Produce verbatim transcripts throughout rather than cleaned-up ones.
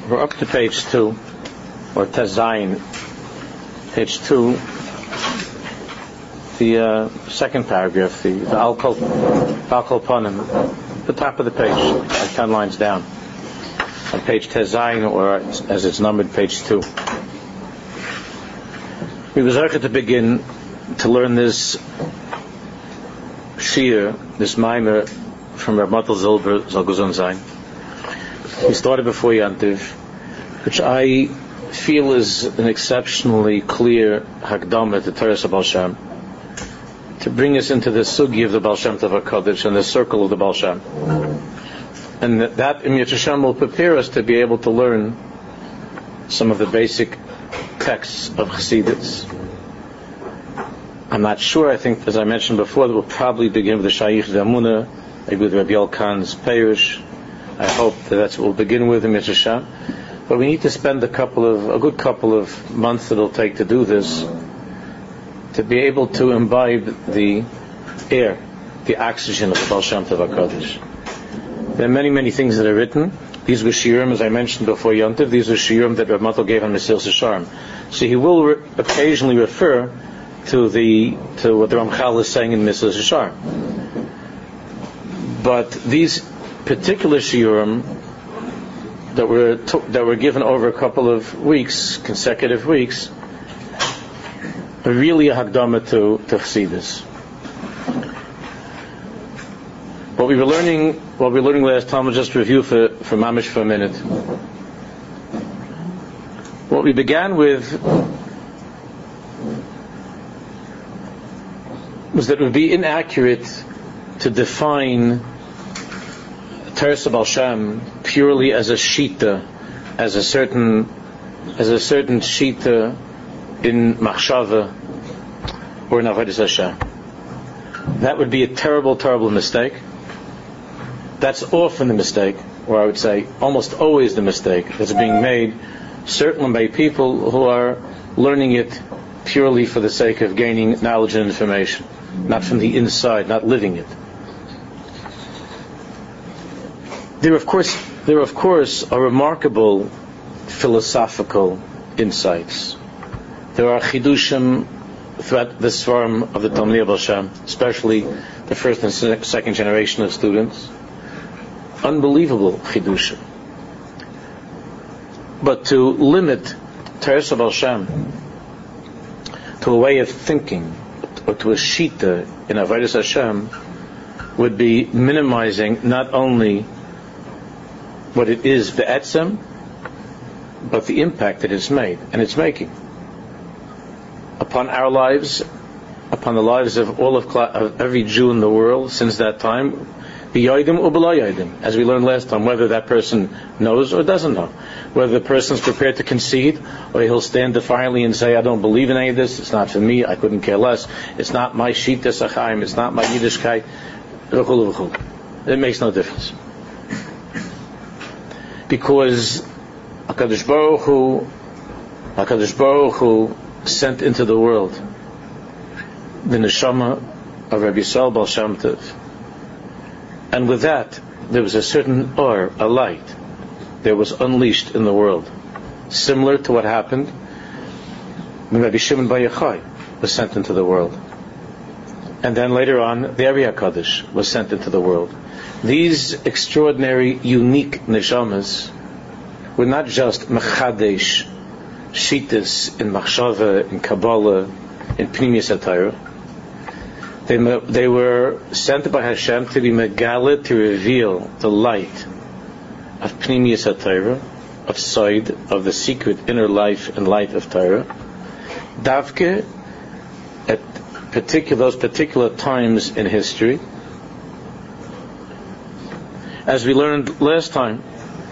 We're up to page two, or Tezayin, page two, the uh, second paragraph, the, the Al Kol Panim, the top of the page, like ten lines down, on page Tezayin, or as it's numbered, page two. We was eager to begin to learn this Shir, this Maimer from Rav Matal Zilber, Zal Guzon Zayin. We started before Yantiv, which I feel is an exceptionally clear Hakdama to Teres Baal Shem, to bring us into the sugi of the Baal Shem Tov HaKadosh and the circle of the Baal Shem. And that, that Im Yirtzeh Hashem will prepare us to be able to learn some of the basic texts of Chassidus. I'm not sure. I think, as I mentioned before, that we'll probably begin with the Shaykh V'Amunah, maybe with Rabbi Yelkan's Peirush. I hope that that's what we'll begin with in Yirtzeh Hashem. But we need to spend a couple of, a good couple of months that it'll take to do this, to be able to imbibe the air, the oxygen of the Baal Shem Tov HaKadosh. There are many, many things that are written. These were shiurim, as I mentioned before Yontiv, these were shiurim that Rav Matal gave on Mesilas Yesharim. So he will re- occasionally refer to the to what the Ramchal is saying in Mesilas Yesharim. But these particular shiurim that were to, that were given over a couple of weeks, consecutive weeks, are really a Hakdama to, to Chassidus. What we were learning, what we were learning last time, was just review for, for Mamish for a minute. What we began with was that it would be inaccurate to define Teres Baal Shem purely as a shita, as a certain, as a certain shita in Machshava or in Avodas Hashem. That would be a terrible, terrible mistake. That's often the mistake, or I would say almost always the mistake that's being made, certainly by people who are learning it purely for the sake of gaining knowledge and information, not from the inside, not living it. There, of course, there, of course, are remarkable philosophical insights. There are chidushim throughout the svarim of the Talmidei Baal Shem, especially the first and second generation of students. Unbelievable chidushim. But to limit Teres Baal Shem to a way of thinking, or to a shita in Avodas Hashem, would be minimizing not only what it is be'etzem, but the impact that it's made and it's making upon our lives, upon the lives of all of, of every Jew in the world since that time, b'yodim or b'lo yodim, as we learned last time, whether that person knows or doesn't know, whether the person is prepared to concede, or he'll stand defiantly and say, I don't believe in any of this, it's not for me, I couldn't care less, it's not my shitas achaim, it's not my Yiddishkeit, v'chulu v'chulu. It makes no difference. Because HaKadosh Baruch Hu, HaKadosh Baruch Hu sent into the world the neshama of Rabbi Yisrael Baal Shem Tov, and with that there was a certain or, a light that was unleashed in the world, similar to what happened when Rabbi Shimon Bar Yochai was sent into the world, and then later on the Ari HaKadosh was sent into the world. These extraordinary, unique neshamas were not just mechadesh shitas in machshava, in Kabbalah, in Pnimiyus HaTorah. They, they were sent by Hashem to be megala, to reveal the light of Pnimiyus HaTorah, of Sod, of the secret inner life and light of Torah. Davke, at particular, those particular times in history, as we learned last time,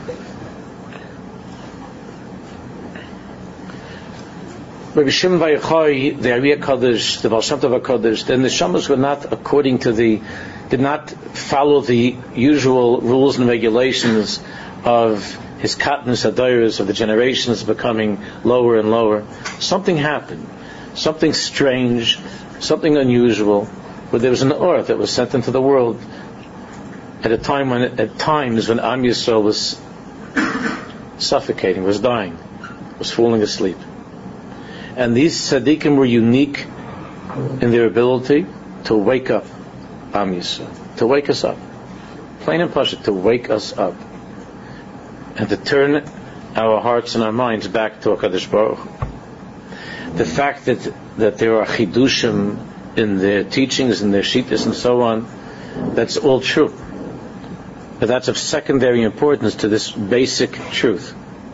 Rabbi Shimon Bar Yochai, the Ari HaKadosh, the Baal Shem Tov HaKadosh, the neshamas were not according to the, did not follow the usual rules and regulations of his katnus hadoros, of the generations becoming lower and lower. Something happened, something strange, something unusual, where there was an or that was sent into the world at a time when, at times when Am Yisrael was suffocating, was dying, was falling asleep. And these tzaddikim were unique in their ability to wake up Am Yisrael, to wake us up. Plain and pashut, to wake us up. And to turn our hearts and our minds back to HaKadosh Baruch Hu. The fact that, that there are chidushim in their teachings, in their shittas and so on, that's all true. But that's of secondary importance to this basic truth.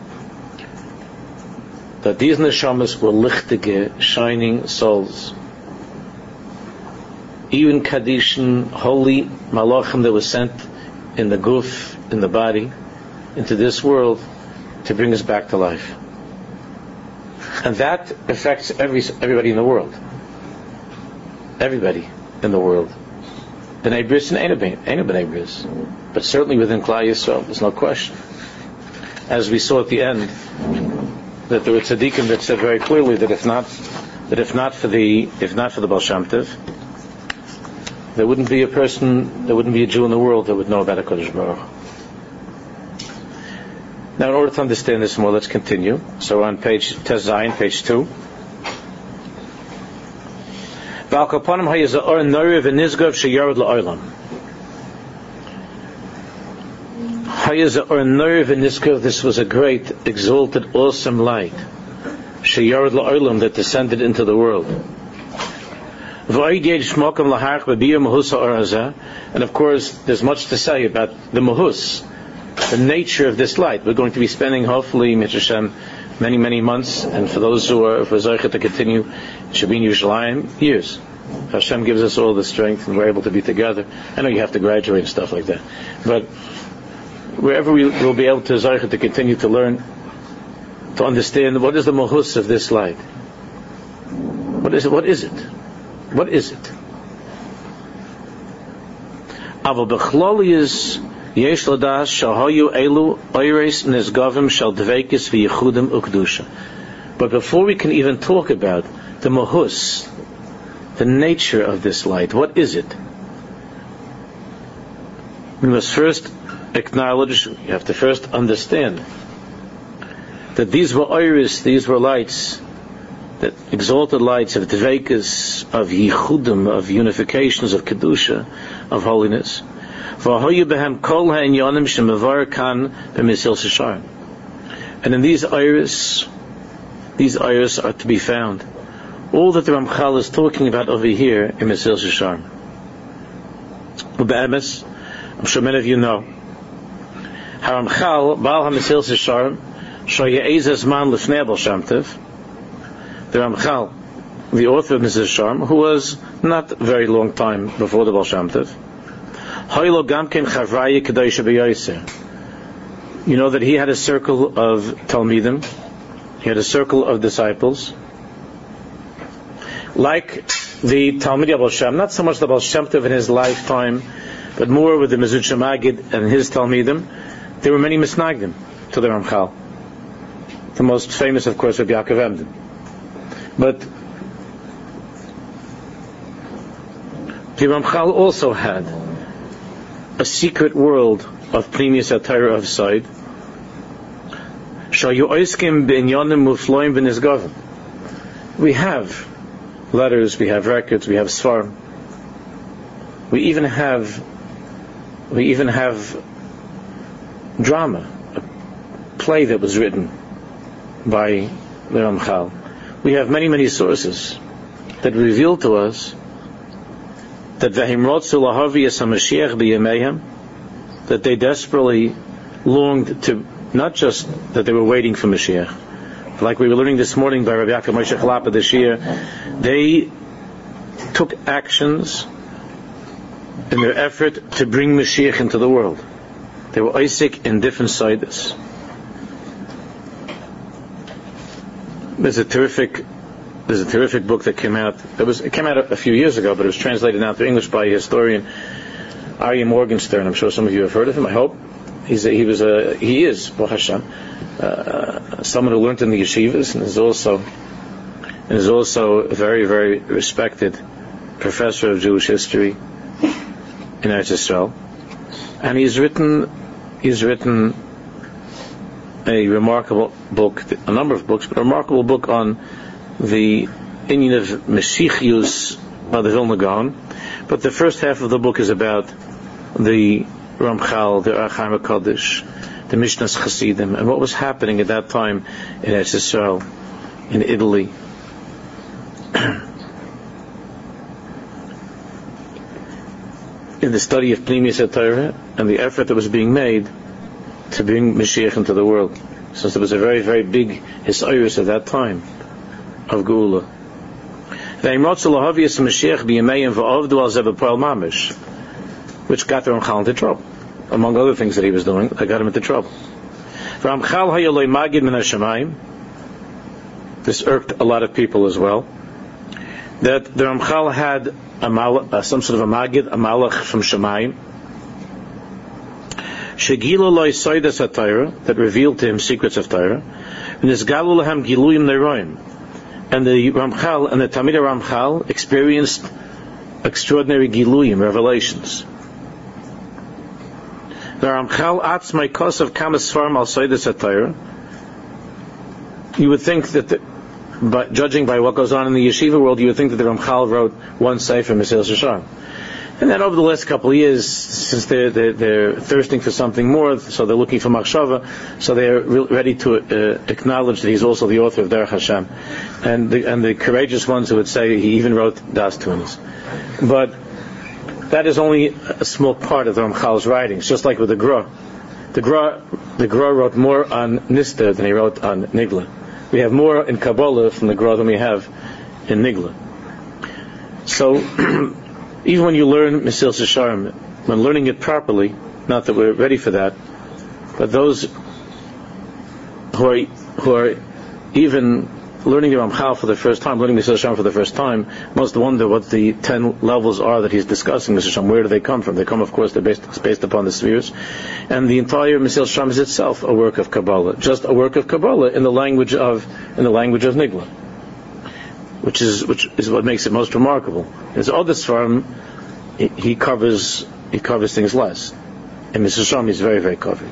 That these neshamas were lichtige, shining souls. Even Kadishan, holy malachim that was sent in the guf, in the body, into this world to bring us back to life. And that affects every everybody in the world. Everybody in the world. B'nai Bris and ain't B'nai Bris. But certainly within Klal Yisrael, there's no question. As we saw at the end, that there were tzaddikim that said very clearly that if not, that if not for the if not for the Baal Shem Tov, there wouldn't be a person, there wouldn't be a Jew in the world that would know about HaKadosh Baruch Hu. Now, in order to understand this more, let's continue. So, on page Tez Zayin, page two. V'al kapanim hayazor noriv v'nizgov sheyarad la'olam. Hayazor noriv v'nizgov. This was a great, exalted, awesome light. Sheyarad la'olam, that descended into the world. And of course, there's much to say about the mahus, the nature of this light. We're going to be spending, hopefully, Mitzvah Hashem, many, many months, and for those who are for Zocheh to continue, Shabin Yerushalayim, years. Hashem gives us all the strength, and we're able to be together. I know you have to graduate and stuff like that, but wherever we will be able to Zocheh to continue to learn, to understand what is the mahus of this light. What is it? What is it? What is it? Aval b'chlolius yesh ladas shahayu elu oires nizgavim shal dveikis v'yichudim ukdusha. But before we can even talk about the mahus, the nature of this light, what is it? We must first acknowledge, you have to first understand that these were oires, these were lights, that exalted lights of dveikus, of yichudim, of unifications, of kedusha, of holiness. And in these iris, these iris are to be found all that the Ramchal is talking about over here in Mesil Shishar. I'm sure many of you know. Haramchal, Baal HaMesil Shishar, Shoye'ezes Man Lefnei Baal Shem Tov, the Ramchal, the author of Mesil Shishar, who was not a very long time before the Baal Shem Tov, you know that he had a circle of Talmidim, he had a circle of disciples, like the Talmidei Baal Shem, not so much the Baal Shem Tov in his lifetime, but more with the Mezuzah Magid and his Talmidim. There were many Misnagdim to the Ramchal. The most famous, of course, was Yaakov Emden. But the Ramchal also had a secret world of Pnimius HaTorah of Side. Shayu oiskim b'inyanim mufloim b'nizgavim. We have letters, we have records, we have svarim. We even have, we even have drama, a play that was written by the Ramchal. We have many, many sources that reveal to us that v'himrotzu lahaviyas haMashiach b'yameihem, that they desperately longed to, not just that they were waiting for Mashiach, but like we were learning this morning by Rabbi Yaakov Moshe Chalapa this year, they took actions in their effort to bring Mashiach into the world. They were Isaac in different sides. There's a terrific There's a terrific book that came out. It was it came out a few years ago, but it was translated now to English by a historian, Aryeh Morgenstern. I'm sure some of you have heard of him. I hope he's a, he was a he is Baruch Hashem, uh, someone who learned in the yeshivas and is also and is also a very very respected professor of Jewish history in Eretz Yisrael, and he's written he's written a remarkable book, a number of books, but a remarkable book on the inyan of Meshichius by the Vilna Gaon. But the first half of the book is about the Ramchal, the Or HaChaim HaKadosh, the Mishnas Chasidim, and what was happening at that time in Eretz Yisrael, in Italy. In the study of Pnimius HaTorah and the effort that was being made to bring Mashiach into the world, since there was a very, very big hisayrus at that time of Geula. Which got the Ramchal into trouble. Among other things that he was doing, that got him into trouble. This irked a lot of people as well. That the Ramchal had a mal- uh, some sort of a magid, a malach from Shemayim, Shegila loy soidas ha-Torah, that revealed to him secrets of Torah, and nisgalu lahem giluyim neroim, and the Ramchal and the Talmidei Ramchal experienced extraordinary giluyim, revelations. The Ramchal atzmai kosav kamas svarim al soidas ha-Torah. You would think that the, but judging by what goes on in the yeshiva world, you would think that the Ramchal wrote one sefer Mesilas Yesharim. And then over the last couple of years, since they're, they're, they're thirsting for something more, so they're looking for machshava, so they're re- ready to uh, acknowledge that he's also the author of Derech Hashem. And the, and the courageous ones who would say he even wrote Das Tunis. But that is only a small part of the Ramchal's writings, just like with the Gra. The Gra, the Gra wrote more on Nister than he wrote on Nigla. We have more in Kabbalah from the Gra than we have in Nigla. So, even when you learn Mesilas Yesharim, when learning it properly, not that we're ready for that, but those who are who are even learning the Ramchal for the first time, learning Mesilas Yesharim for the first time, must wonder what the ten levels are that he's discussing Mesilas Yesharim. Where do they come from? They come, of course, they're based, it's based upon the spheres. And the entire Mesilas Yesharim is itself a work of Kabbalah, just a work of Kabbalah in the language of in the language of Nigla, which is which is what makes it most remarkable. His other Sfarim, he, he covers he covers things less. And Mesilas Yesharim is very, very covered.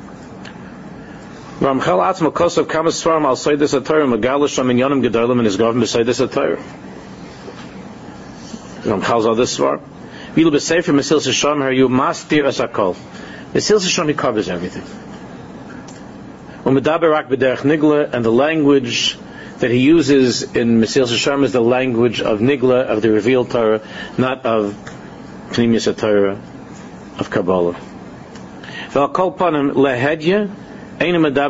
Ramchal atzma kosav kamas svarim al soidas ha-Torah megalish sham inyanim gedolim and his government b'soidas ha-Torah. Ramchal's other svar. Vilu b'sefer Mesilas Yesharim hayu mastir as hakol. Mesilas Yesharim, he covers everything. U'medaber rak b'derech nigla, and the language that he uses in Mesilas Yesharim is the language of nigla, of the revealed Torah, not of Pnimius ha-Torah, of Kabbalah. V'al kol panim lehedya he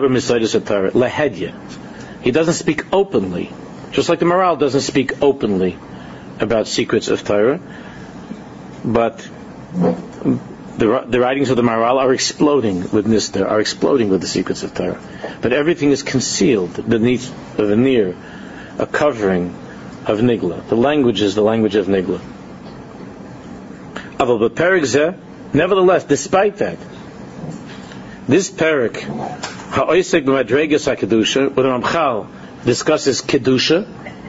doesn't speak openly, just like the Maral doesn't speak openly about secrets of Torah, but the, the writings of the Maral are exploding with Nister, are exploding with the secrets of Torah. But everything is concealed beneath a veneer, a covering of Nigla. The language is the language of Nigla. Nevertheless, despite that, this parak, Ha'oisek b'madregas ha'kedusha, where the Ramchal discusses kedusha,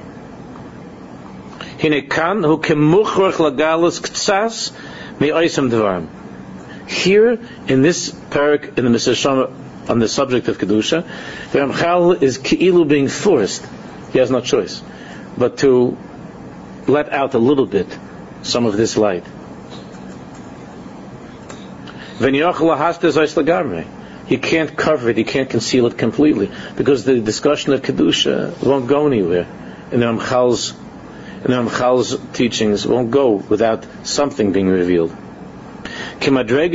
hine kan hu kemuchrach lagalus ktsas me'oisem devarim. Here, in this parak, in the Mesilas Yesharim, on the subject of kedusha, the Ramchal is ki'ilu being forced. He has no choice but to let out a little bit some of this light. He can't cover it, he can't conceal it completely, because the discussion of Kedusha won't go anywhere. In the Ramchal's, in the Ramchal's teachings won't go without something being revealed. Because according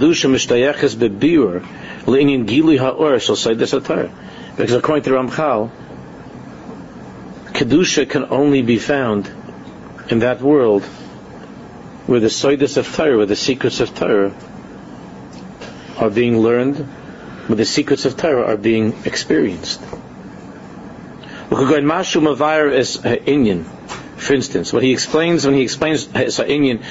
to Ramchal, Kedusha can only be found in that world where the Soidas of Torah, where the secrets of Torah are being learned, where the secrets of Torah are being experienced. For instance, what he explains when he explains Ha'inyan,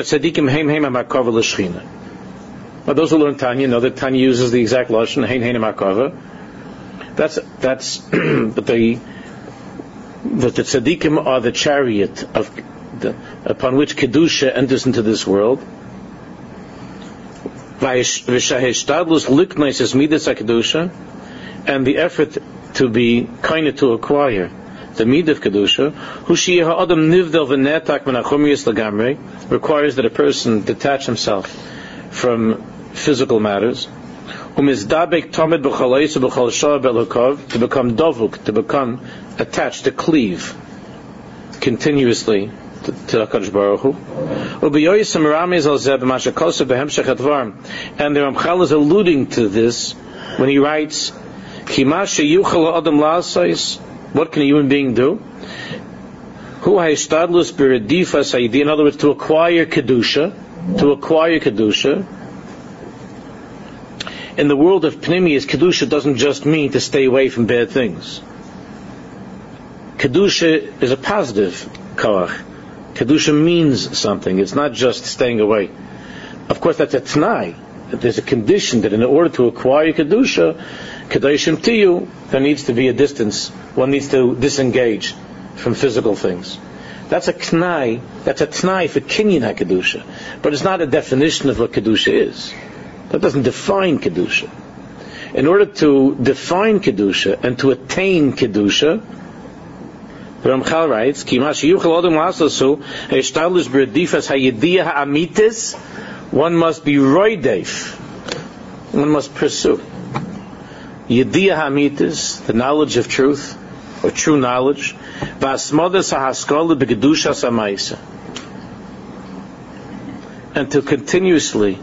now those who learn Tanya know that Tanya uses the exact lashon Hein Hein Makava. That's that's but the that the tzaddikim are the chariot of the, upon which kedusha enters into this world. And and the effort to be kind to acquire the midah of kedusha, hu she'yeh ha'adam nivdel v'netak min ha'chumiyos lagamrei, requires that a person detach himself from physical matters, umizdabek tamid b'chaleis u'b'chal shah be'lokov, to become dovuk, to become attached, to cleave continuously to, to HaKadosh Baruch Hu. U'b'yoyisem ramiz al zeh b'mashakosa b'hemshech advarim, and the Ramchal is alluding to this when he writes, Kima sheyuchal ha'adam la'asais, what can a human being do? Hu ha'ishtadlus b'redifas ha'yidi, in other words, to acquire kedusha, to acquire kedusha. In the world of Pnimius, kedusha doesn't just mean to stay away from bad things. Kedusha is a positive koach. Kedusha means something. It's not just staying away. Of course, that's a t'nai. There's a condition that in order to acquire kedusha, kedoshim tiyu, there needs to be a distance. One needs to disengage from physical things. That's a t'nai. That's a t'nai for kinyan kedusha, but it's not a definition of what kedusha is. That doesn't define kedusha. In order to define kedusha and to attain kedusha, the Ramchal writes, "Kima sheyuchal adam la'asasu ha'ishtadlus b'redifas ha'yediyah ha'amitis." One must be roidef. One must pursue yediyah ha'amitis, the knowledge of truth or true knowledge, v'asmodas ha'haskalah b'kedushas ha'maisa, and to continuously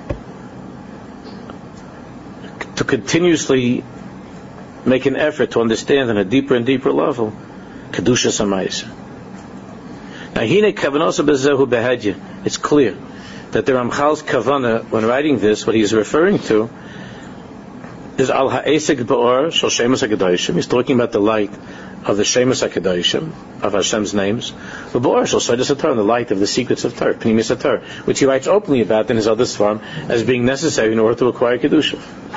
to continuously make an effort to understand on a deeper and deeper level Kedushas HaMaisa. Now, hine kavanosa bezehu behedya. It's clear that the Ramchal's kavana, when writing this, what he is referring to is al ha'esek ba'or shel shemus ha'kedoshim. He's talking about the light of the shemus ha'kedoshim, of Hashem's names, the ba'or shel sodas haTorah, the light of the secrets of Torah, pnimis haTorah, which he writes openly about in his other svarim as being necessary in order to acquire kedusha.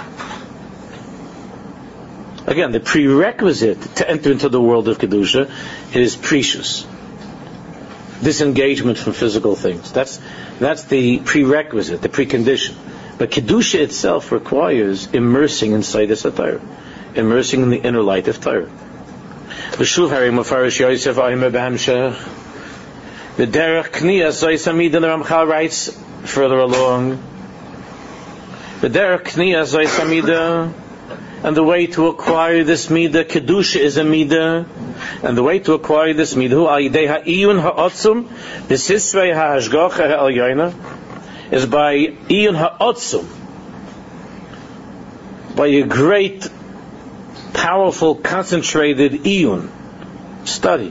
Again, the prerequisite to enter into the world of kedusha is precious disengagement from physical things. That's that's the prerequisite, the precondition. But kedusha itself requires immersing inside the Torah, immersing in the inner light of Torah. V'shuv hari mufarish Yosef Aimer b'hamshech. The derech kniyas zois hamida, the Ramchal writes further along. The derech kniyas zois hamida. And the way to acquire this midah, kedusha is a midah, and the way to acquire this midah, hu al yidei ha'iyun ha'otzum, b'sisrei ha'ashgacha ha'elyona, is by iyun ha'otzum, by a great, powerful, concentrated iyun, study.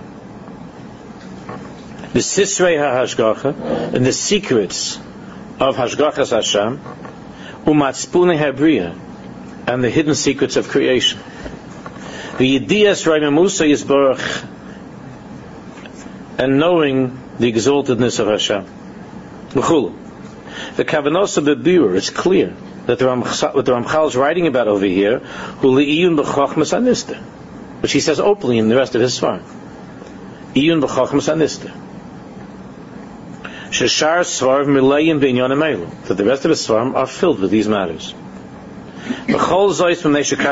B'sisrei ha'ashgacha, and the secrets of hashgachas Hashem, u'matzpunei ha'briya, and the hidden secrets of creation. The Yediyas Raimamusa Yisborach, and knowing the exaltedness of Hashem. L'chulu. The Kavanosa Bebir, it's clear that the Ramchal, what the Ramchal is writing about over here, Hu Le'iyun B'chochmas Anista, which he says openly in the rest of his svarim. Iyun B'chochmas Anista. Sheshar Svarim Milayim B'inyon Amelu, that the rest of his svarim are filled with these matters. And all of this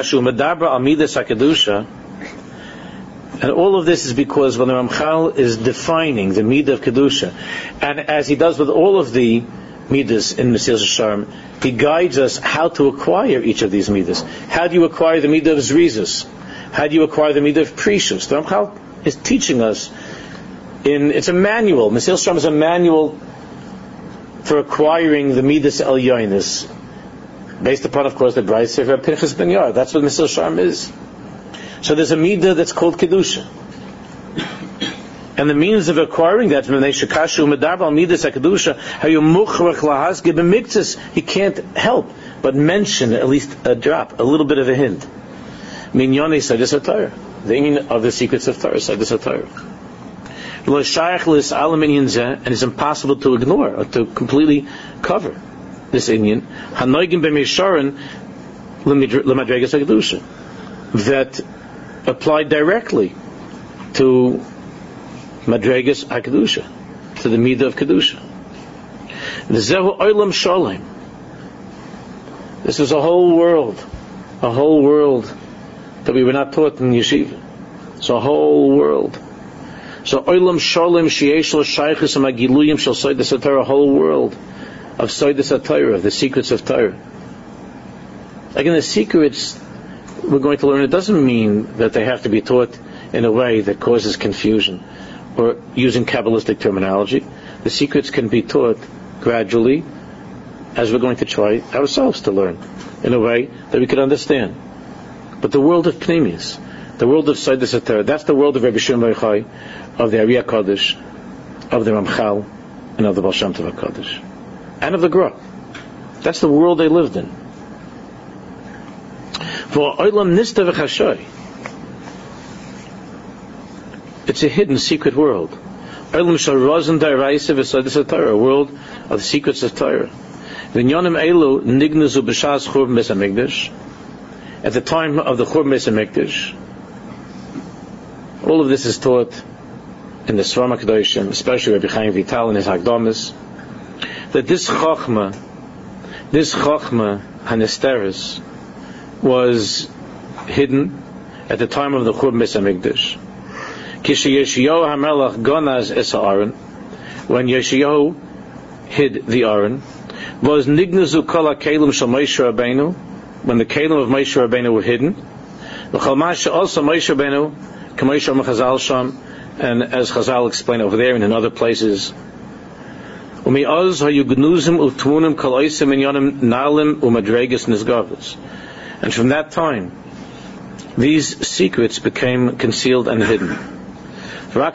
is because when the Ramchal is defining the midah of kedusha, and as he does with all of the midas in Mesilas Yesharim, he guides us how to acquire each of these midas. How do you acquire the midah of zrizus? How do you acquire the midah of precious? The Ramchal is teaching us in it's a manual. Mesilas Yesharim is a manual for acquiring the midas elyonis, based upon, of course, the Brayis Sefer Pinchas Ben Yair. That's what Mesilas Yesharim is. So there's a midah that's called kedusha, and the means of acquiring that, he can't help but mention at least a drop, a little bit of a hint. Minyonei Sodus HaTorah, the meaning of the secrets of Torah, Sodus HaTorah. And it's impossible to ignore or to completely cover this Inyan, hanoigim b'misharon l'madregas ha'kedusha, that apply directly to madregas ha'kedusha, to the midah of kedusha. Zehu olam shalom. This is a whole world, a whole world that we were not taught in yeshiva. It's a whole world. So olam shalom sheyesh lo shaychus amagiluyim shel soides haTorah, a whole world of soides haTorah, of the secrets of Torah. Again, the secrets we're going to learn, it doesn't mean that they have to be taught in a way that causes confusion or using Kabbalistic terminology. The secrets can be taught gradually, as we're going to try ourselves to learn, in a way that we could understand. But the world of Pneumius, the world of Soides HaTorah, that's the world of Rabbi Shimon Bar Yochai, of the Ari HaKadosh, of the Ramchal, and of the Baal Shem Tov HaKadosh, and of the Gra. That's the world they lived in. For Olam Nista V'Chashoy, it's a hidden, secret world. Olam Shal Rozen Da'araisa V'Soides HaTorah, a world of the secrets of Torah. V'Nyonim Elu Nignazu B'Shas Churban Beis HaMikdash, at the time of the Churban Beis HaMikdash. All of this is taught in the Sfarim HaKadoshim, especially Rabbi Chaim Vital in his Hagdamas, that this Chochmah, this Chochmah Hanesteres, was hidden at the time of the Churban Beis HaMikdash. Kishe Yeshayahu HaMelech Gonaz Es HaAron, when Yeshayahu hid the Aron, was Nignazu Kol HaKelim Shel Moshe Rabbeinu, when the Kelim of Moshe Rabbeinu were hidden. V'chol Masha also Moshe Rabbeinu, K'moshe Amar Chazal Sham, and as Chazal explained over there and in other places. U'mi'oz ha'yugnuzim u'tmunim kol oisim inyanim nalim u'madregas nizgavos. And from that time, these secrets became concealed and hidden. And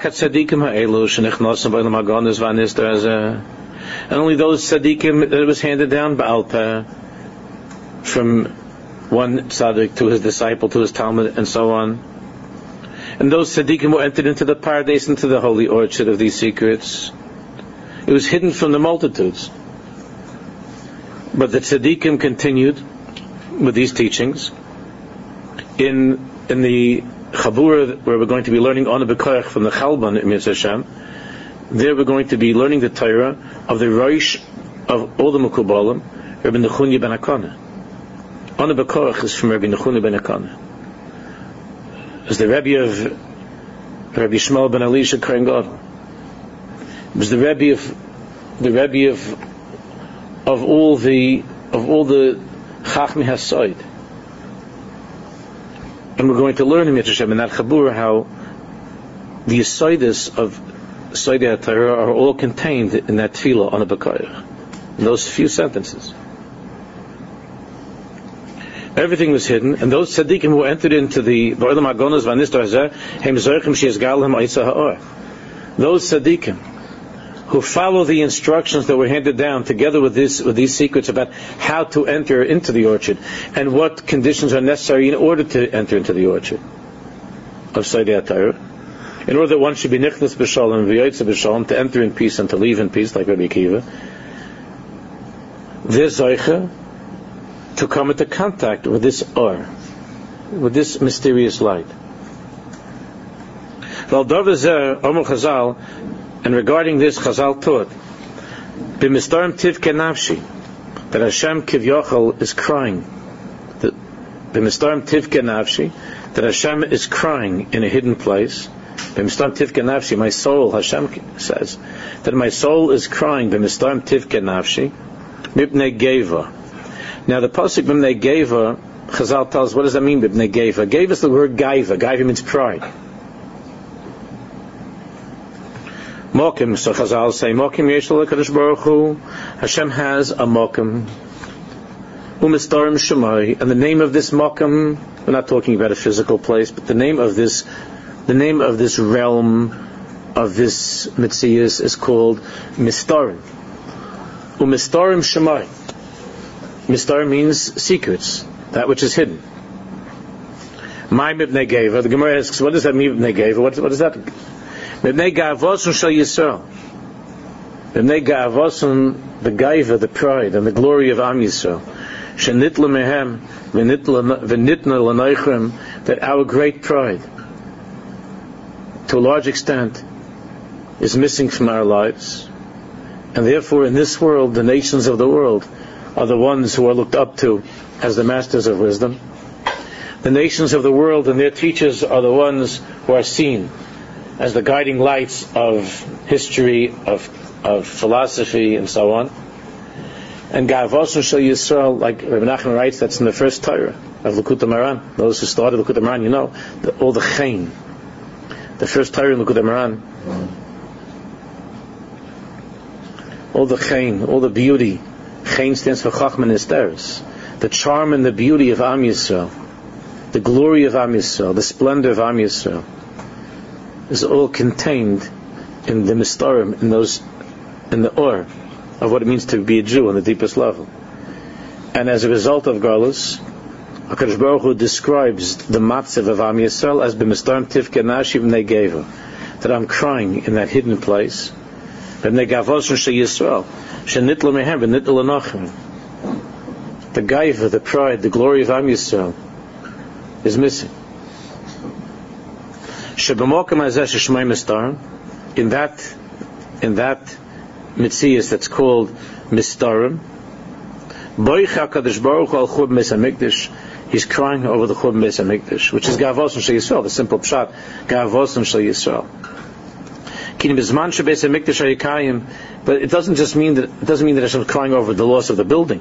only those tzaddikim that it was handed down Ba'al Peh, from one tzaddik to his disciple, to his Talmud, and so on. And those tzaddikim were entered into the paradise, into the holy orchard of these secrets. It was hidden from the multitudes. But the tzaddikim continued with these teachings. In in the Chabura, where we're going to be learning on the Bekoach from the Chalban in Mitzvah Hashem, there we're going to be learning the Torah of the Rosh of all the Mekubalim, Rabbi Nechunya ben Akana. On the Bekoach is from Rabbi Nechunya ben Akana. As the Rebbe of Rabbi Shmuel ben Elisha Kohen Gadol. It was the Rebbe of the Rebbe of of all the of all the Chachmei Hasoid. And we're going to learn in Mitzvah Hashem in that Chabur how the Yisoidus of Soidei HaTorah are all contained in that tefillah on a Bekoach, in those few sentences. Everything was hidden, and those tzaddikim who entered into the Ba'olam HaGonos V'Anistar Hazeh, Hem Zochim She'ezgal Hem Oitza Ha'or. Those tzaddikim who follow the instructions that were handed down together with this with these secrets about how to enter into the orchard and what conditions are necessary in order to enter into the orchard of Soidei HaTorah, in order that one should be nichnas b'shalom v'yoytze b'shalom, to enter in peace and to leave in peace, like Rabbi Akiva. They're zoicha to come into contact with this or, with this mysterious light. And regarding this, Chazal taught, B'mistarim tivke nafshi, that Hashem Kivyochel is crying. B'mistarim tivke nafshi, that Hashem is crying in a hidden place. B'mistarim tivke nafshi, my soul, Hashem says, that my soul is crying. B'mistarim tivke nafshi, mipnei geva. Now the pasuk mipnei geva, Chazal tells, what does that mean? Mipnei geva. Geva is the word gaiva. Gaiva means pride. Mokim, so Chazal say, Mokim Yeshua Kadosh Baruch Hu, Hashem has a Mokim, Umistarim Shemai, and the name of this Mokim, we're not talking about a physical place, but the name of this, the name of this realm, of this Mitzias is called Mistarim. Umistarim Shemai. Mistarim means secrets, that which is hidden. My Mibnei Geva, the Gemara asks, what does that mean, Mibnei Geva? What, what does that mean? B'nei ga'avosun shel Yisrael. B'nei ga'avosun, the gaiva, the pride, and the glory of Am Yisrael. Shenitla mehem, v'nitna l'noichrem, that our great pride, to a large extent, is missing from our lives. And therefore, in this world, the nations of the world are the ones who are looked up to as the masters of wisdom. The nations of the world and their teachers are the ones who are seen as the guiding lights of history, of of philosophy, and so on. And Ga'avosun Shel Yisrael, like Rabbi Nachman writes, that's in the first Torah of Likutei Moharan. Those who started Likutei Moharan, you know, the, all the Chaim. The first Torah in Likutei Moharan. All the Chaim, all the beauty. Chaim stands for Chachma and Esteres. The charm and the beauty of Am Yisrael. The glory of Am Yisrael. The splendor of Am Yisrael. Is all contained in the Mistarim, in those, in the Or of what it means to be a Jew on the deepest level. And as a result of Galus, HaKadosh Baruch Hu describes the matzav of Am Yisrael as b'mistarim tivke nashiv negeva, that I'm crying in that hidden place. The gaiva, the pride, the glory of Am Yisrael is missing. In that, in that Mitzias that's called Mistarim, he's crying over the Churban Beis HaMikdash, which is Ga'avosun Shel Yisrael, the simple pshat, Ga'avosun Shel Yisrael. But it doesn't just mean that it doesn't mean that Hashem is crying over the loss of the building.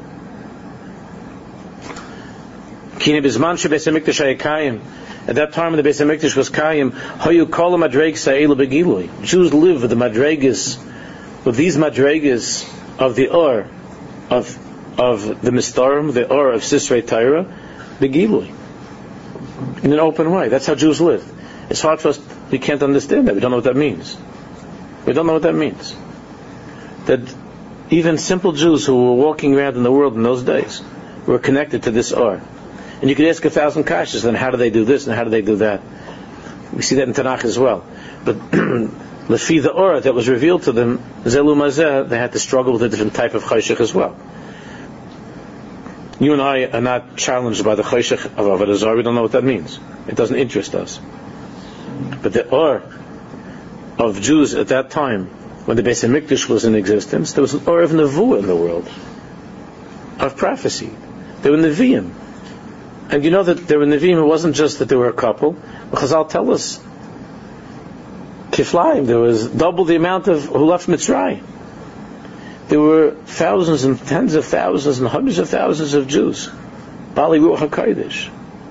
At that time when the Beis HaMikdash was Kayim, Hayu Kol Madreg Sa'elu Begilui. Jews live with the Madregas, with these Madregas of the Or, of of the Mistarim, the Or of Sisrei Torah, Begilui. In an open way. That's how Jews live. It's hard for us, we can't understand that. We don't know what that means. We don't know what that means. That even simple Jews who were walking around in the world in those days were connected to this Or. And you could ask a thousand kashas, then how do they do this and how do they do that? We see that in Tanakh as well. But lefi the Or that was revealed to them, Zelu Mazeh, they had to struggle with a different type of chayshich as well. You and I are not challenged by the chayshich of Avodah Zarah. We don't know what that means. It doesn't interest us. But the Or of Jews at that time, when the Beis HaMikdash was in existence, there was an Or of Nevuah in the world, of prophecy. There were Nevi'im. And you know that there were Nevi'im, it wasn't just that there were a couple. Chazal tell us, Kiflaim, there was double the amount of who left Mitzrayim. There were thousands and tens of thousands and hundreds of thousands of Jews. Bali Ruach HaKodesh.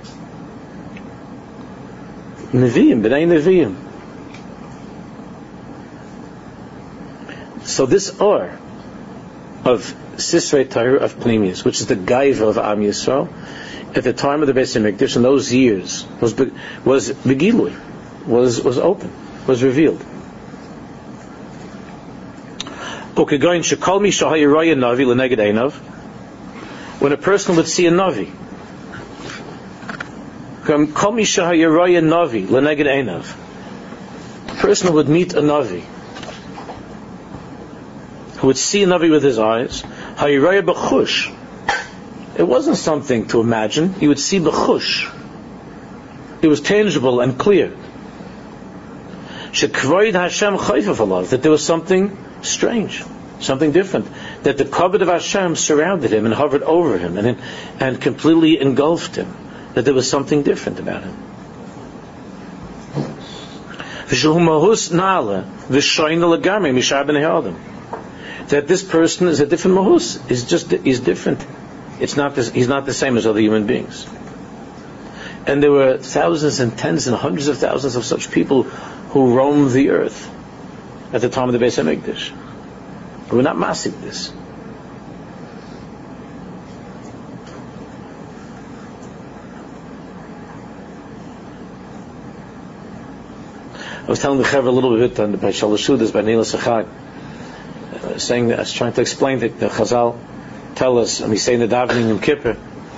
Nevi'im, B'nai Nevi'im. So this Or of Sisrei Torah of Pnimius, which is the Gaiva of Am Yisrael, at the time of the Beis HaMikdash, in those years, was was Begilui, was was open, was revealed. When a person would see a Navi, a person would meet a Navi, who would see a Navi with his eyes, it wasn't something to imagine. You would see b'chush. It was tangible and clear. That there was something strange, something different. That the kavod of Hashem surrounded him and hovered over him and and completely engulfed him. That there was something different about him. That this person is a different mahus. Is just is different. It's not this, he's not the same as other human beings. And there were thousands and tens and hundreds of thousands of such people who roamed the earth at the time of the Beis HaMikdash. We're not massing this. I was telling the Chaver a little bit on the by Shalashudas, by Neila Sachag, uh, saying that I was trying to explain that the Chazal tell us, and we say in the davening in Kippur,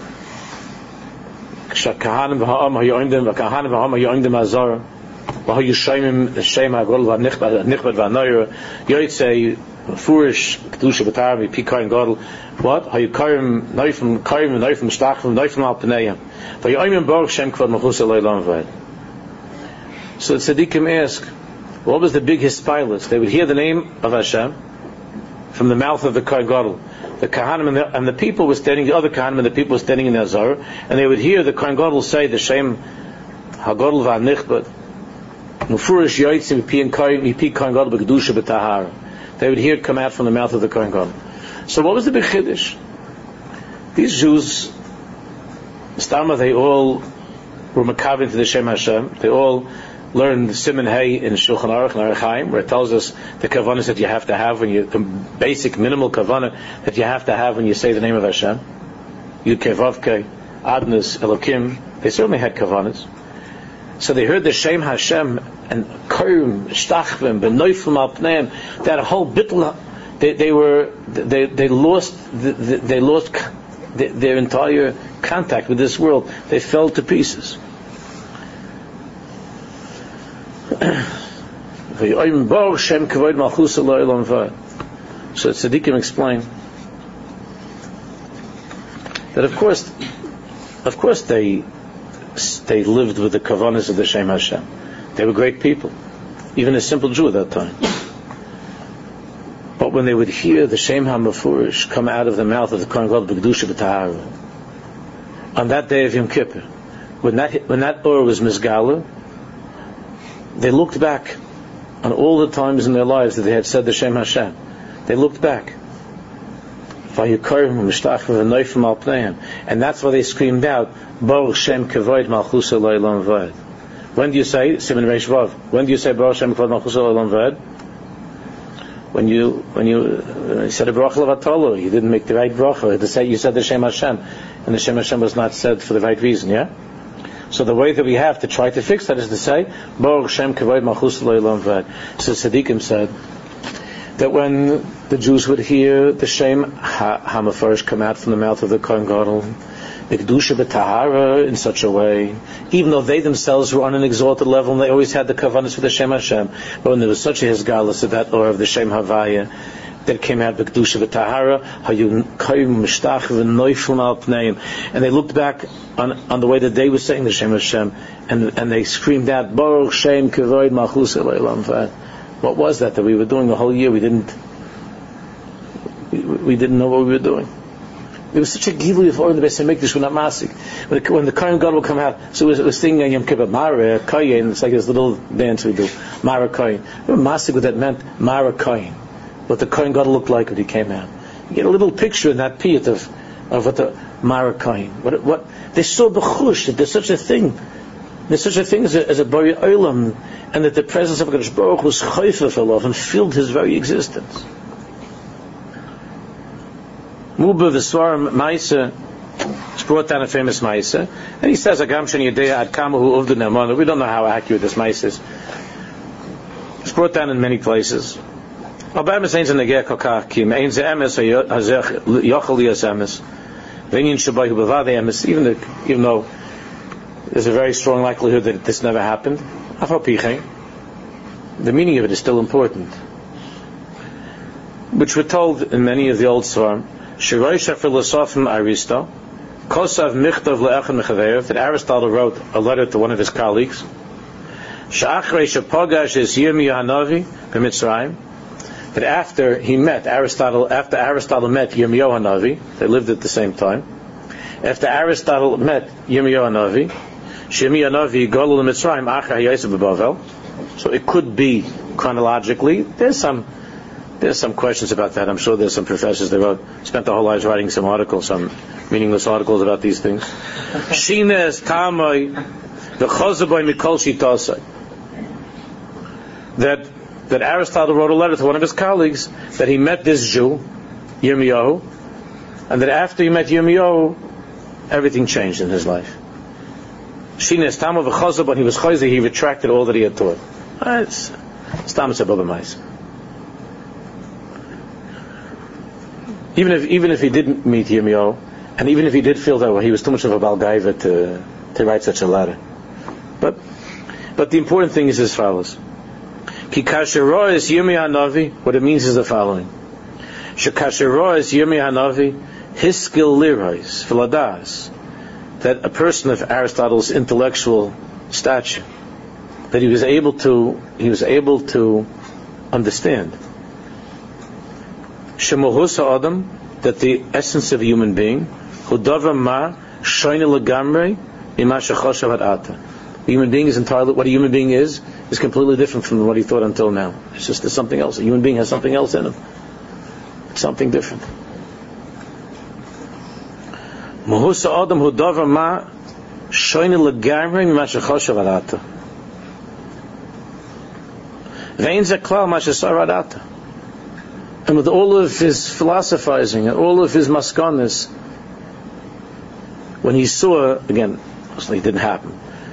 Kahanim v'ha'am ha'yoimdim v'kahanim v'ha'am ha'yoimdim azar v'ha'yushaymim v'shem ha'gol v'nichbad v'anoyer yoytzei furish kedusha b'tar v'pikayin gadol what? Ha'yukarim noifim karim v'noifim shtachim v'noifim al p'neiim v'yoimim baruch shem kvad mechus eloilam v'ed. So the tzaddikim ask, what was the big hispilus? They would hear the name of Hashem from the mouth of the Kohen Gadol. the Kahanim and the, and the people were standing, the other Kahanim and the people were standing in the Azara, and they would hear the Kohen Gadol say the Shem HaGadol VaNichbad Mufurish Yotzim Mipi Kohen Gadol B'Kedusha B'Tahara. They would hear it come out from the mouth of the Kohen Gadol. So what was the big Chiddush? These Jews, Stama, they all were makavin to the Shem Hashem. They all learned Siman Hay in Shulchan Aruch and Aruch Chaim, where it tells us the kavanas that you have to have when you, the basic minimal kavana that you have to have when you say the name of Hashem. Yud Kei Vav Kei, Adnas, Elokim. They certainly had kavanas. So they heard the Shem Hashem and Karim, Shtachvim, Benoifim Al Pneim. They had a whole bittul. They, they were they they lost they, they lost their entire contact with this world. They fell to pieces. So Tzaddikim explain that of course, of course they they lived with the kavanas of the Shem Hashem. They were great people, even a simple Jew at that time. But when they would hear the Shem HaMefurish come out of the mouth of the Kohen Gadol B'Kedusha B'Tahara, on that day of Yom Kippur, when that when that or was Mizgala, they looked back on all the times in their lives that they had said the Shem Hashem. They looked back. And that's why they screamed out, Baruch Shem Kavod Malchusa L'Olam V'ad. When do you say, Siman Reish Vav, when do you say Baruch Shem Kavod Malchusa L'Olam V'ad? When you, when you, uh, you said a bracha levatolo, you didn't make the right bracha. To say you said the Shem Hashem, and the Shem Hashem was not said for the right reason, yeah? So the way that we have to try to fix that is to say, Baruch Shem Kavod Malchus L'Olam V'ad. So Tzaddikim said that when the Jews would hear the Shem HaMefurish come out from the mouth of the Kohen Gadol, B'Kedusha B'Tahara, in such a way, even though they themselves were on an exalted level and they always had the kavanas for the Shem Hashem, but when there was such a hisgalus of that or of the Shem Havaya that came out B'Kedusha B'Tahara, and they looked back on, on the way that they were saying the Shem Hashem, and and they screamed out, Baruch Shem Kavod Malchus L'Olam V'ad. What was that that we were doing the whole year? We didn't we, we didn't know what we were doing. It was such a gilui of oil in the Beis Hamikdash, we're not masik. When the, when the Kohen Gadol would come out, so it was singing Yom Kippur, Mara Koyin, it's like this little dance we do, Mara Koyin. Remember masik, what that meant? Mara Koyin. What the Kohen Gadol looked like when he came out. You get a little picture in that piyut of, of what the Mara Koyin. What, what, they saw b'chush, that there's such a thing. There's such a thing as a, as a Bari Olam, and that the presence of HaKadosh Baruch was chayfa for love and filled his very existence. Muba V'Svarim Maisa is brought down a famous Maisa, and he says, Agam Shen Yedea Ad Kamahu Uvda Ne'amana. We don't know how accurate this Maisa is. It's brought down in many places. Even though there's a very strong likelihood that this never happened, the meaning of it is still important, which we're told in many of the old Svarim. That Aristotle wrote a letter to one of his colleagues, that after he met Aristotle, after Aristotle met Yirmiyahu Hanavi, they lived at the same time. After Aristotle met Yirmiyahu Hanavi, Yirmiyahu Hanavi Golul Mitzrayim Achar Yosef B'Bavel. So it could be chronologically. There's some, there's some questions about that. I'm sure there's some professors that wrote, spent their whole lives writing some articles, some meaningless articles about these things. Shines Tamai V'Chozaboy Mikol Shitasai. That that Aristotle wrote a letter to one of his colleagues that he met this Jew, Yirmiyahu, and that after he met Yirmiyahu, everything changed in his life. Shines Tama v'Chazab, when he was chayzer, he retracted all that he had taught. It's Stamas Ababamais. Even if even if he didn't meet Yirmiyahu, and even if he did feel that way, he was too much of a balgaiva to to write such a letter. But but the important thing is as follows. Ki kasher is Yirmiyahu Hanavi, what it means is the following. Shekasher is Yirmiyahu Hanavi, his skill lirais, philadas, that a person of Aristotle's intellectual stature, that he was able to, he was able to understand. Shemohusa Adam, that the essence of a human being, hudavar ma shoyne legamrei mima shechoshav ata. A human being is entirely, what a human being is, is completely different from what he thought until now. It's just there's something else. A human being has something else in him. It's something different. Mahusa adam hudavar ma shoyne legamrei mima shechoshav ata. Vein zeklal ma shesar ata. And with all of his philosophizing and all of his maskanas, when he saw, again, it didn't happen.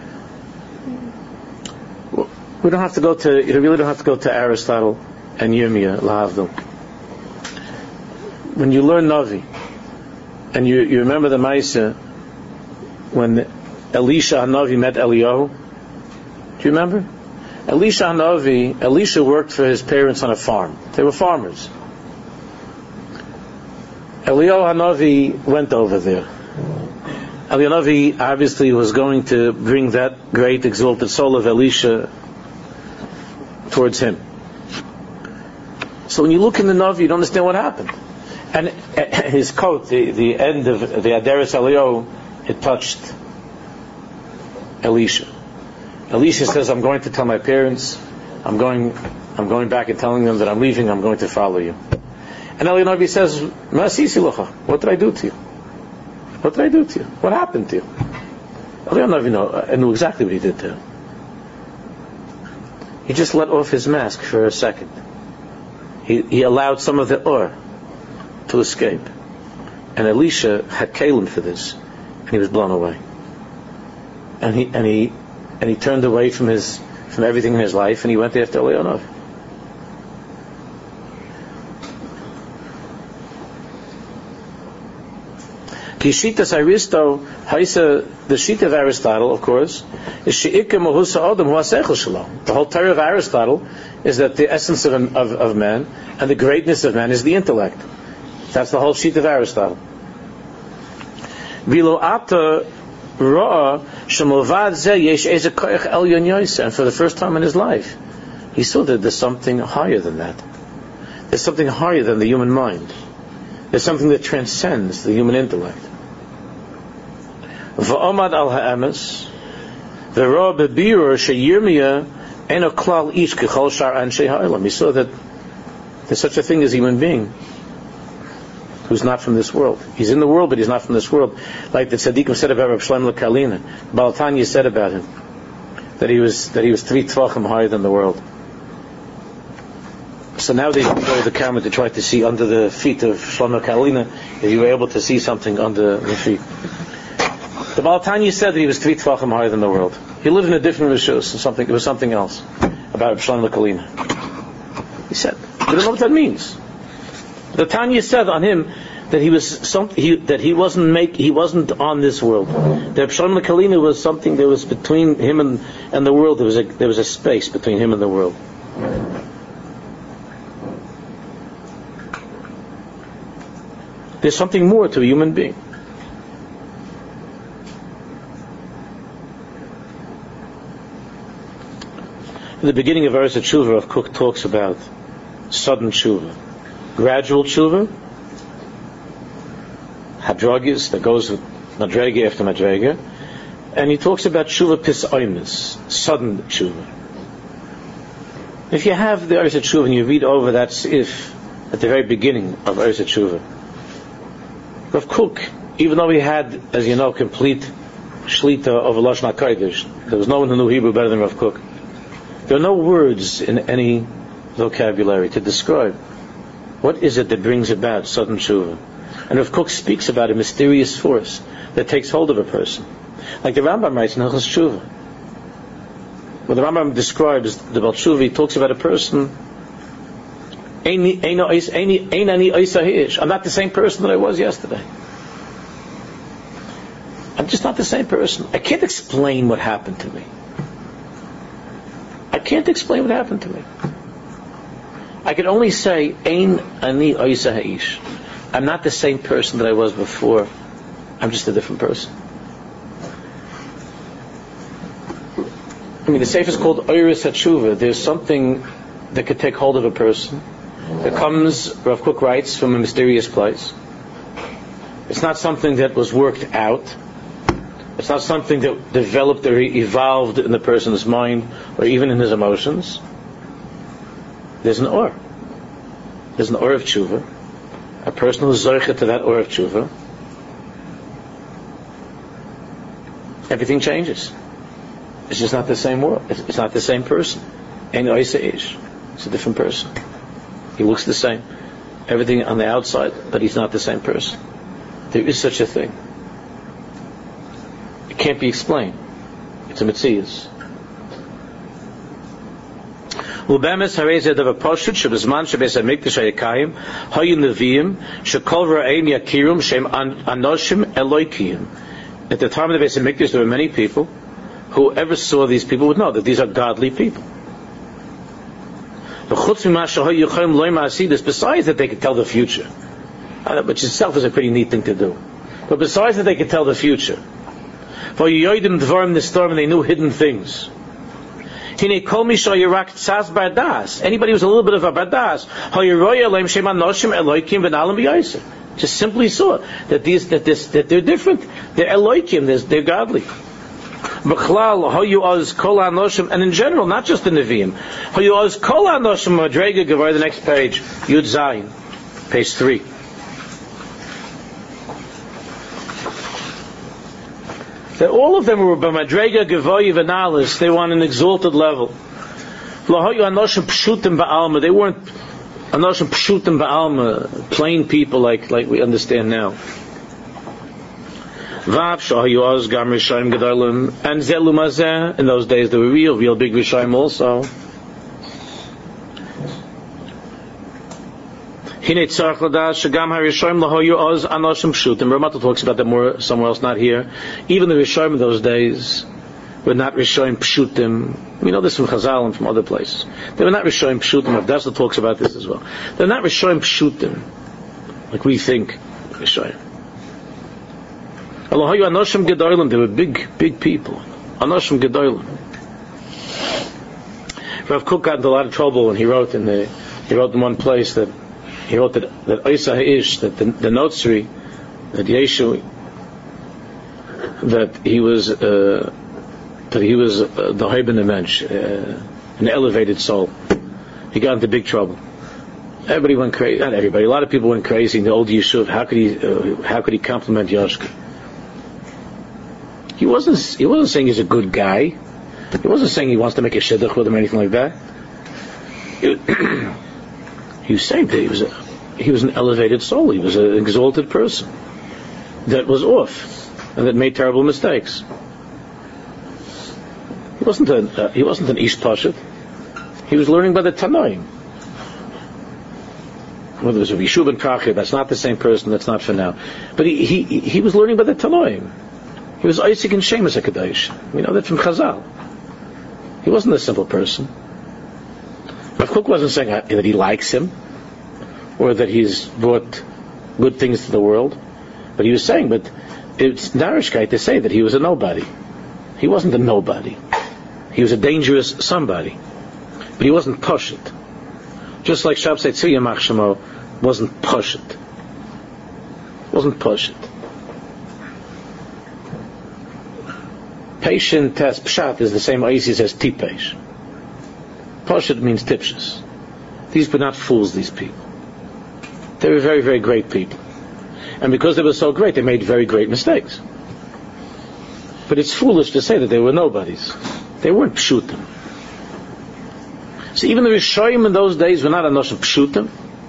We don't have to go to, you really don't have to go to Aristotle and Yirmiyah, Lahavdil. When you learn Navi, and you, you remember the Maisa, when Elisha Hanavi met Eliyahu, do you remember? Elisha Hanavi, Elisha worked for his parents on a farm. They were farmers. Eliyahu Hanavi went over there. Eliyahu Hanavi obviously was going to bring that great exalted soul of Elisha towards him. So when you look in the Navi, you don't understand what happened. And his coat, the, the end of the Aderes Eliyahu, it touched Elisha. Elisha says, I'm going to tell my parents, I'm going I'm going back and telling them that I'm leaving, I'm going to follow you. And Eliyahu Navi says, what did I do to you? What did I do to you? What happened to you? Eliyahu Navi know, I knew exactly what he did to him. He just let off his mask for a second. He, he allowed some of the or to escape. And Elisha had kalim for this, and he was blown away. And he and he and he turned away from his from everything in his life, and he went after Eliyahu Navi. Kishitas Aristo, the sheet of Aristotle, of course, is she'ikka mahusa adam hu hasechel shelo. The whole Torah of Aristotle is that the essence of, of, of man and the greatness of man is the intellect. That's the whole sheet of Aristotle. Vilo ata ra'a shemovad zeh yesh eze koich elyon yoyse. And for the first time in his life, he saw that there's something higher than that. There's something higher than the human mind. There's something that transcends the human intellect. V'omad al ha'emes v'ro bebirur sheyirmiyah eno klal ish kechol shar anshei ha'olam. He saw that there's such a thing as a human being who's not from this world. He's in the world, but he's not from this world. Like the tzaddikim said about Reb Shlomo Kalina, Baal Tanya said about him that he was that he was three tvachim higher than the world. So now they go to the camera to try to see under the feet of Shlomo Kalina if you were able to see something under the feet. The Baal Tanya said that he was three tvachim higher than the world. He lived in a different rishus, something it was something else about Shlomo Kalina. He said, "We don't know what that means." The Tanya said on him that he was some, he, that he wasn't make he wasn't on this world. That Shlomo Kalina was something that was between him and, and the world. There was a there was a space between him and the world. There's something more to a human being. In the beginning of Eretz Tshuva, Rav Kook talks about sudden tshuva, gradual tshuva, hadragis that goes with madrega after madrega, and he talks about tshuva pisaimis, sudden tshuva. If you have the Eretz Tshuva and you read over that if at the very beginning of Eretz Tshuva, Rav Kook, even though he had, as you know, complete shlita over Lashon HaKodesh, there was no one who knew Hebrew better than Rav Kook. There are no words in any vocabulary to describe what is it that brings about sudden tshuva. And Rav Kook speaks about a mysterious force that takes hold of a person. Like the Rambam writes in Hilchos Tshuva. When the Rambam describes the Baal Tshuva, he talks about a person, I'm not the same person that I was yesterday. I'm just not the same person. I can't explain what happened to me. I can't explain what happened to me. I can only say, Ein ani oisa ha'ish. I'm not the same person that I was before. I'm just a different person. I mean, the sefer is called Oiris HaTshuva. There's something that could take hold of a person that comes, Rav Kook writes, from a mysterious place. It's not something that was worked out. It's not something that developed or evolved in the person's mind or even in his emotions. There's an or. There's an or of tshuva. A person who's zocheh to that or of tshuva, everything changes. It's just not the same world. It's not the same person. It's a different person. He looks the same. Everything on the outside, but he's not the same person. There is such a thing. It can't be explained. It's a metzias. ובאמס הרי זה דבר פשוט שבזמן שבית המקדש היה קיים היו נביאים שכל רעיהם יכירום שהם אנושים אלוהים. At the time of the Beis HaMikdash, there were many people. Whoever saw these people would know that these are godly people. Besides that they could tell the future, which itself is a pretty neat thing to do. But besides that they could tell the future, and they knew hidden things. Anybody who's a little bit of a badas, just simply saw that these that this that they're different. They're Elohim, they're, they're godly. And in general, not just the Nevi'im. The next page, Yud Zayin, page three. That all of them were b'madrega gevoyi v'nalis. They were on an exalted level. They weren't anoshim pshutim ba'alma, plain people like like we understand now. Vav shahayu oz gam rishayim gedolim, and zelu mazeh. In those days, they were real, real big rishayim also. Hine tzarich ladas shagam harishayim lahayu oz anoshim pshutim. Ramata talks about that more somewhere else, not here. Even the rishayim of those days were not rishayim pshutim. We know this from Chazal and from other places. They were not rishayim pshutim. Avdasla talks about this as well. They're not rishayim pshutim, like we think rishayim. Allahayu anoshim gedolim. They were big, big people. Anoshim gedolim. Rav Kook got into a lot of trouble when he wrote in the he wrote in one place that he wrote that that Isa Ha'ish, that the, the Notzri, that Yeshu, that he was uh, that he was uh, the Hoiben Mensch, uh, an elevated soul. He got into big trouble. Everybody went crazy. Not everybody. A lot of people went crazy in the old Yeshuv. How could he? Uh, how could he compliment Yoshka? He wasn't. He wasn't saying he's a good guy. He wasn't saying he wants to make a shidduch with him or anything like that. He, he was saying that he was a, he was an elevated soul. He was an exalted person that was off and that made terrible mistakes. He wasn't a, uh, he wasn't an Ish Pashut. He was learning by the Tanoim. Whether it was a Yeshua ben Kachir, that's not the same person. That's not for now. But he he, he was learning by the Tanoim. He was Isaac and Shemus HaKadosh. We know that from Chazal. He wasn't a simple person. Rav Kook wasn't saying that he likes him or that he's brought good things to the world. But he was saying, but it's Narishkeit to say that he was a nobody. He wasn't a nobody. He was a dangerous somebody. But he wasn't Pashut. Just like Shabsai Tzvi Yamach Shemo wasn't Pashut. Wasn't Pashut. Patient test pshat is the same isis as tipesh. Pashut means tipshus. These were not fools, these people. They were very, very great people. And because they were so great, they made very great mistakes. But it's foolish to say that they were nobodies. They weren't pshutim. So even the Rishayim in those days were not anoshim pshutim.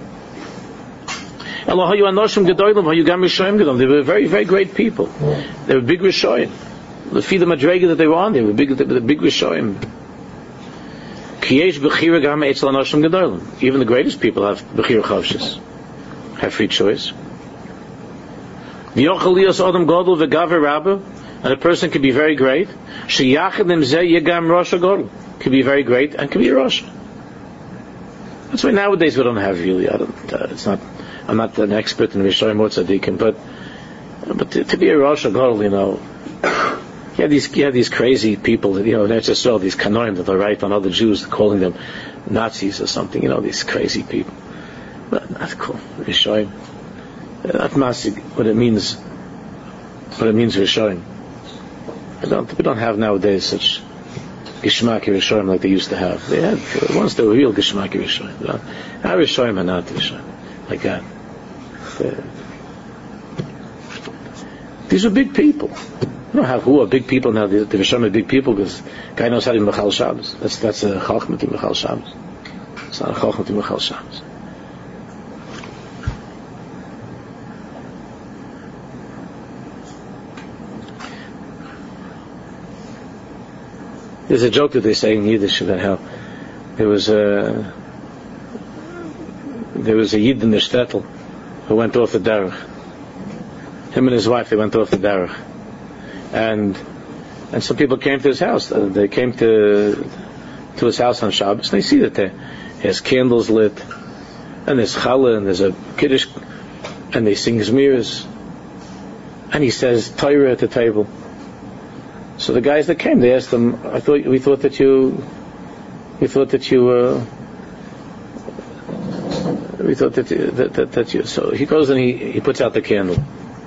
Elohayu anoshim gedolim, hayu gam Rishayim gedolim. They were very, very great people. They were big Rishayim. The feed the madrega that they were on, they were big, the, the big Rishayim. Kiyesh b'chira gam eitzel anoshim gedolim. Even the greatest people have b'chira chavshis, have free choice. V'yochel liyos odom godol v'gaver rabba. And a person can be very great. Sheyachad nimzeh yegam rosh godol. Can be very great and can be a rosh. That's why nowadays we don't have really. I don't. Uh, it's not. I'm not an expert in Rishayim or Tzadikim, but but to, to be a rosh godol, you know, you have these you have these crazy people that, you know, there's just all these kanoim that they write on other Jews, calling them Nazis or something. You know, these crazy people. But that's cool. Rishayim. not masig, what it means, what it means Rishoyim. I don't, we don't have nowadays such Geshmaki Rishoyim like they used to have. They had, once they were real Geshmaki Rishoyim. Our Rishoyim are not Rishoyim like that. They're, these were big people. You don't have who are big people now. The, the Rishoyim are big people because guy knows how to Mechal Shabbos. That's that's a Chachma to Mechal Shabbos. It's not a Chachma to Mechal Shabbos. There's a joke that they say in Yiddish about how there was a there was a Yid in the shtetl who went off the derech. Him and his wife, they went off the derech, and and some people came to his house. They came to to his house on Shabbos. And they see that there he has candles lit, and there's challah, and there's a kiddush, and they sing zmiras, and he says Torah at the table. So the guys that came, they asked him, I thought we thought that you we thought that you uh, we thought that, that that that you so he goes and he, he puts out the candle.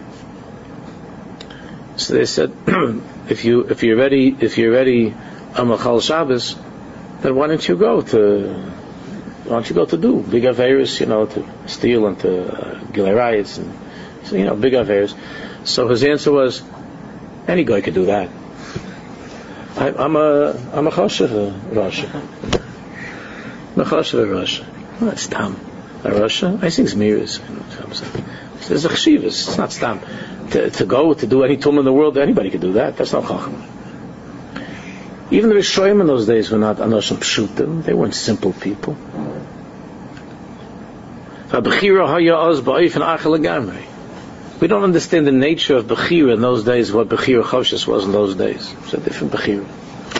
So they said, if you if you're ready if you're ready on Mechal Shabbos, then why don't you go to why don't you go to do big averos, you know, to steal and to uh, gilei riots and so, you know, big averos. So his answer was, any guy could do that. I, I'm a I'm a chashuv Rasha. I'm a chashuv Rasha. Well, that's stam. A Rasha. I sing zmiras. There's a chshivas. It's not stam. To, to go to do any tum in the world, anybody could do that. That's not chacham. Even the Rishoyim in those days were not anoshim pshutim. They weren't simple people. We don't understand the nature of Bechira in those days, what Bechira Choshes was in those days. It's a different Bechira.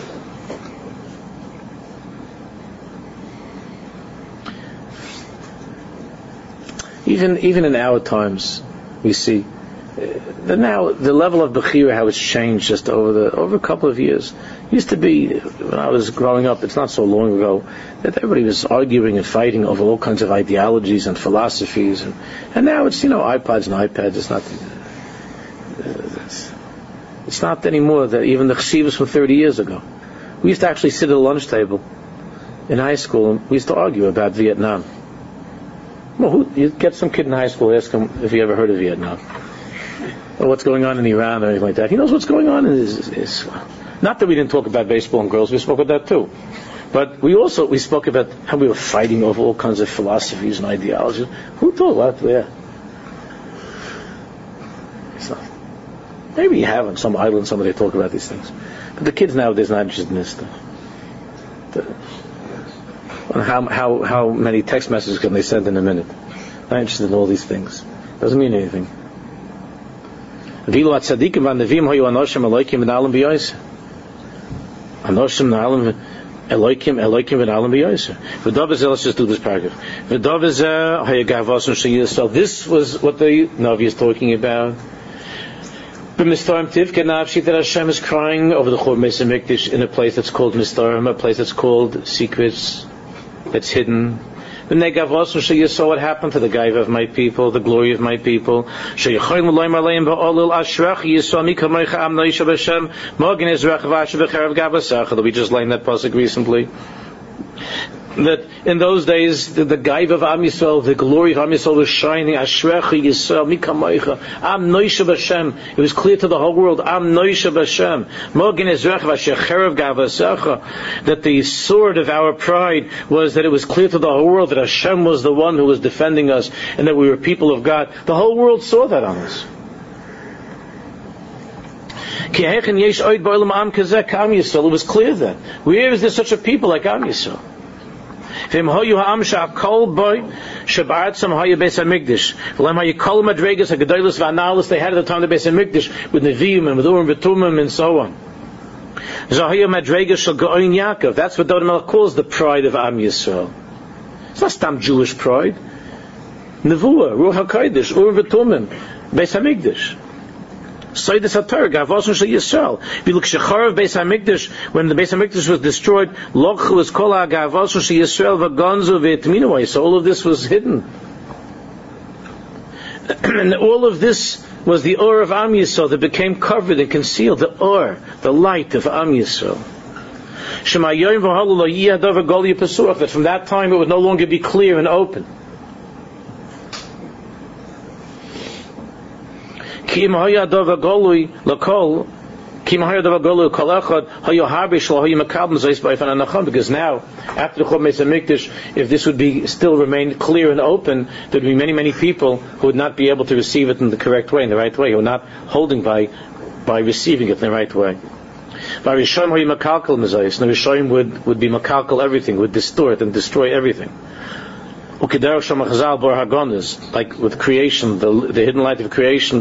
Even even in our times, we see uh, the now the level of Bechira, how it's changed just over the over a couple of years. It used to be, when I was growing up, it's not so long ago, that everybody was arguing and fighting over all kinds of ideologies and philosophies, and, and now it's, you know, iPods and iPads. It's not it's, it's not anymore that even the chshivas from thirty years ago. We used to actually sit at a lunch table in high school and we used to argue about Vietnam. Well, who, you get some kid in high school, ask him if he ever heard of Vietnam or what's going on in Iran or anything like that. He knows what's going on in his, his not that we didn't talk about baseball and girls, we spoke about that too. But we also, we spoke about how we were fighting over all kinds of philosophies and ideologies. Who thought what? Yeah. It's not. Maybe you have on some island somebody talk about these things. But the kids nowadays are not interested in this stuff. The, how, how, how many text messages can they send in a minute? Not interested in all these things. Doesn't mean anything. Anoshim na'alim Elokim Elokim v'na'alim b'yoser. V'davazeh, let's just do this paragraph. V'davazeh hayagavason sheyisrael. This was what the Navi is talking about. B'mistarim tivke nafshi, that Hashem is crying over the Churban Beis Hamikdash in a place that's called Mistarim, a place that's called secrets, that's hidden. V'negavason sheyisrael, what happened to the gaiva of my people, the glory of my people? Sheyichayim l'loim aleim ba'olil ashrach yisrael mikamoicha am noisha b'Hashem mogen ezrach v'asher v'cherev gavasacha. We just learned that pasuk recently. That in those days, the, the gaiva of Am Yisrael, the glory of Am Yisrael was shining. Ashrecha Yisrael mikamoicha am noisha b'Hashem. It was clear to the whole world. Am noisha b'Hashem mogen ezrach v'asher cherev gavasacha. That the sword of our pride was that it was clear to the whole world that Hashem was the one who was defending us, and that we were people of God. The whole world saw that on us. It was clear then. Where is there such a people like Am Yisrael? They had the time the Beis Hamikdash with Nevi'im and with Urim v'Tumim and so on. That's what David Melech calls the pride of Am Yisrael. It's not stam Jewish pride. Nevuah, Ruach HaKodesh, Urim v'Tumim, Beis Hamikdash. Soidus HaTorah, Gavosun Shel Yisrael. If you look Shecharav Beis Hamikdash, when the Beis Hamikdash was destroyed, Lochu was Kol HaGavosun Shel Yisrael v'Gonzu v'Etminu. So all of this was hidden. And all of this was the Or of Am Yisrael that became covered and concealed, the Or, the light of Am Yisrael. That from that time it would no longer be clear and open. Because now, after the Churban Beis Hamikdash, if this would be still remain clear and open, there would be many, many people who would not be able to receive it in the correct way, in the right way, who are not holding by by receiving it in the right way. By Rishayim Hayu Makalkal Mezayis, and the Rishayim would would be Makalkal everything, would distort and destroy everything. Like with creation, the, the hidden light of creation,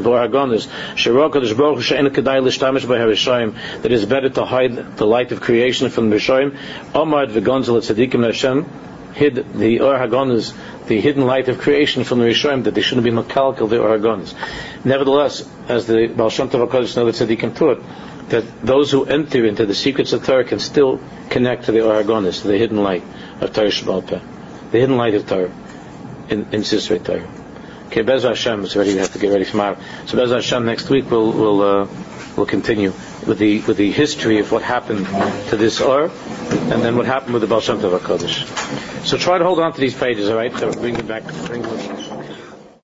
that is better to hide the light of creation from the Rishayim. Omad v'gonzel tzadikim Hashem hid the Or HaGonos, the hidden light of creation from the Rishayim, that they shouldn't be makalkal the Or HaGonos. Nevertheless, as the Baal Shem Tov HaKadosh know, the tzadikim taught that those who enter into the secrets of Torah can still connect to the Or HaGonos, to the hidden light of Torah Sheba'al Peh, the hidden light of Torah in, in Sisrei Torah. Okay, Bez Hashem, it's already, we have to get ready for tomorrow. So Bez Hashem, next week we'll we'll uh, we'll continue with the with the history of what happened to this Or, and then what happened with the Baal Shem Tov HaKadosh. So try to hold on to these pages, all right? So bring it back. Bring it back.